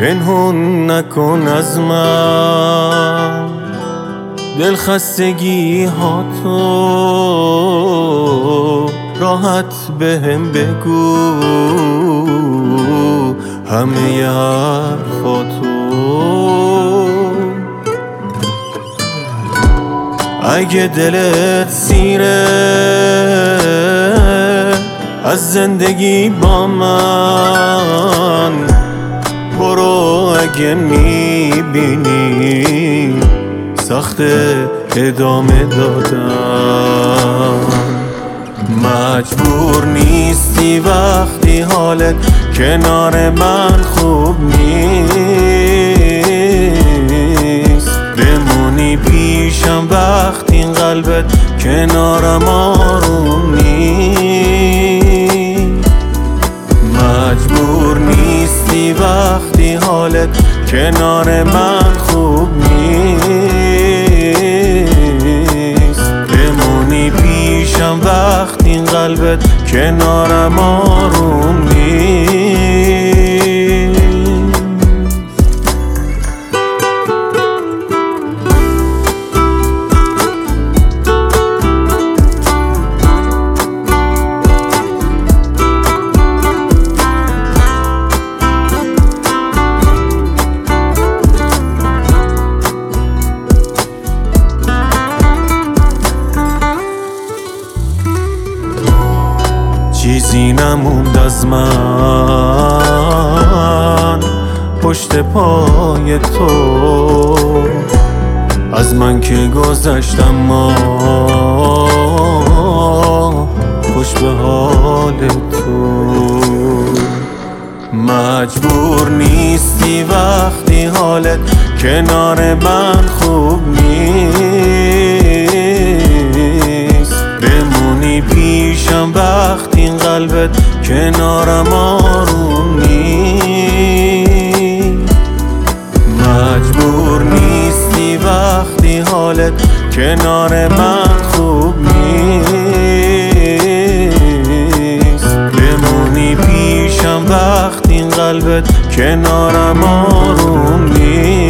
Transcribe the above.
پنهون نکن از من دلخستگی ها تو، راحت بهم بگو همه حرفاتو. اگه دلت سیره از زندگی با من برو، اگه میبینی سخت ادامه دادن. مجبور نیستی وقتی حالت کنار من خوب نیست بمونی پیشم وقتی این قلبت کنارم آروم نیست. مجبور نیستی وقتی حالت کنار من خوب نیست بمونی پیشم وقتی این قلبت کنارم آروم نیست. چیزی نموند از من پشت پای تو، از من که گذشتم ما خوش به حال تو. مجبور نیستی وقتی حالت کنار من خوب نیست بمونی پیشم وقتی این قلبت کنارم آروم نیست. مجبور نیستی وقتی حالت کنار من خوب نیست بمونی پیشم وقتی این قلبت کنارم آروم نیست.